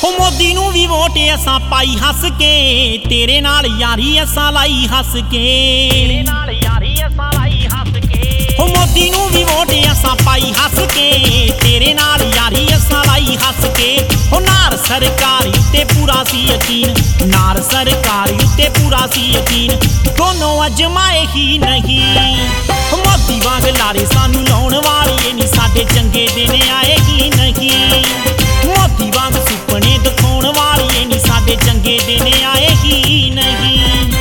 हो मोदी नूं भी वोट असां पाई हस के, तेरे नाल यारी असां लाई हस के। हो मोदी नूं भी वोट असां पाई हस के, तेरे नाल यारी असां लाई हस के। हो नार सरकार उत्ते पूरा सी यकीन, नार सरकार उत्ते पूरा सी यकीन, दोनों अजमाए ही नहीं। मोदी वांग लारे सानू लाउण वाले नी, साडे चंगे दिन आए ही नहीं। मोदी वांग सुपने दिखाउण वाले नी, साडे चंगे दिन आए ही नहीं।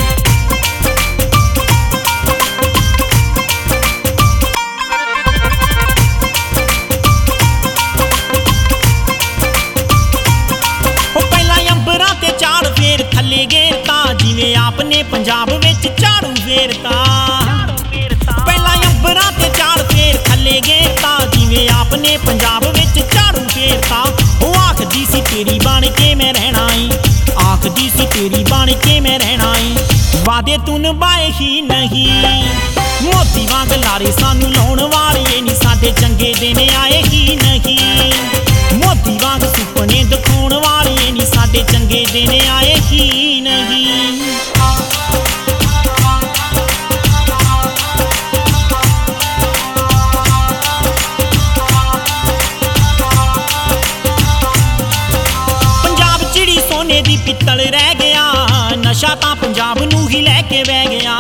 थले घेरता जिवें आपने पंजाब विच झाड़ू फेरता, पहला अंबरां ते झाड़ फेर थले घेरता जिवें आपने पंजाब विच झाड़ू फेरता। ओ आखदी सी तेरी बन के मैं रहना है, आखदी सी तेरी बन के मैं रहना है, वादे तू निभाए ही नहीं। मोदी वांग लारे सानू लाउण वाले नी, साडे चंगे दिन आए ही नहीं। मोदी वांग सुपने दिखाउण वाले नी, साडे चंगे दिन आए ही नहीं। पंजाब चिड़ी सोने दी पित्तल रह गया, नशा तां पंजाब नूं ही लैके बह गया।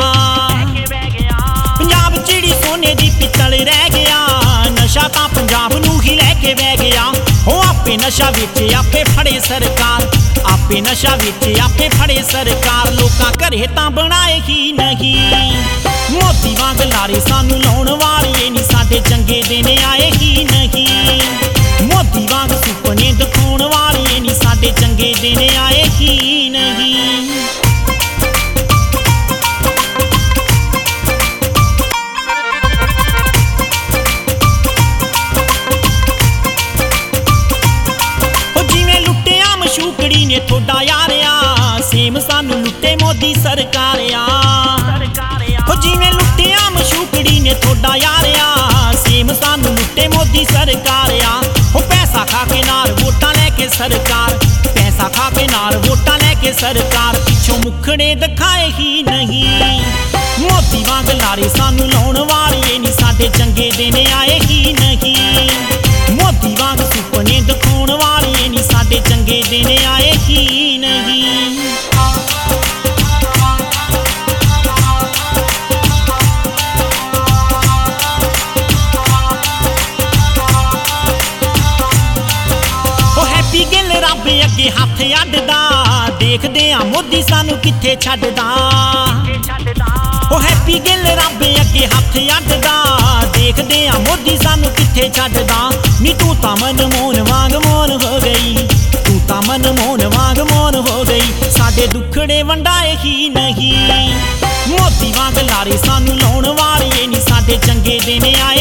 पंजाब चिड़ी सोने दी पित्तल रह गया, नशा तां पंजाब नूं ही लैके बह गया। हो आपे नशा विच आपे फड़े सरकार, आपे नशा विच आपे फड़े सरकार, लोकां घरे तां बनाए ही नहीं। मोदी वांग लारे सानू लाउण वाले नी, साडे चंगे दिन आए ही नहीं। मोदी वांग सुपने दिखाउण वाले नी, साडे चंगे दिन आए ही नहीं। ने थोड़ा यारिया सेम सानू लुटे मोदी सरकार आ। हो जिवें लुटिया मशूकड़ी ने थोड़ा यारिया, सेम सानू लुटे मोदी सरकार आ। हो पैसा खा के नाल वोटां लैके सरकार, पैसा खा के नाल वोटां लैके सरकार, पिछों मुखड़े दिखाए ही नहीं। मोदी वांग लारे सानू लाउण वाले नी, साडे चंगे दिन आए ही नहीं। मोदी वांग सुपने दिखाउण वाले नी, साडे चंगे दिन आए ही नहीं। ओ हैप्पी गिल रब अगे हथ अड्डदा, देखदे आ मोदी सानू कित्थे छड्डदा। ओ हैप्पी गिल रब अगे हथ अड्डदा, देखदे आ मोदी सानू कित्थे छड्डदा। नी तू तां मनमोहन वांग मौन हो गई, तू तां मनमोहन वांग मौन हो गई, साडे दुखड़े वंडाए ही नहीं। मोदी वांग लारे सानू लाउण वाले नी, साडे चंगे दिन आए